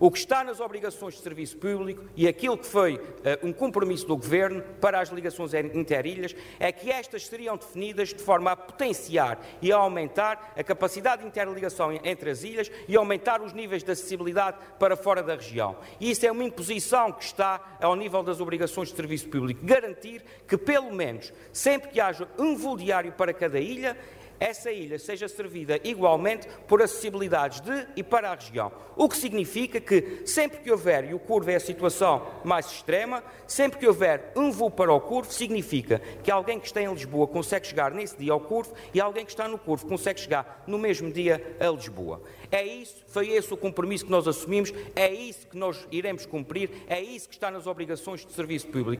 O que está nas obrigações de serviço público e aquilo que foi um compromisso do Governo para as ligações interilhas é que estas seriam definidas de forma a potenciar e a aumentar a capacidade de interligação entre as ilhas e aumentar os níveis de acessibilidade para fora da região. E isso é uma imposição que está ao nível das obrigações de serviço público. Garantir que, pelo menos, sempre que haja um voo diário para cada ilha, essa ilha seja servida igualmente por acessibilidades de e para a região. O que significa que, sempre que houver, e o Curvo é a situação mais extrema, sempre que houver um voo para o Curvo, significa que alguém que está em Lisboa consegue chegar nesse dia ao Curvo e alguém que está no Curvo consegue chegar no mesmo dia a Lisboa. É isso, foi esse o compromisso que nós assumimos, é isso que nós iremos cumprir, é isso que está nas obrigações de serviço público.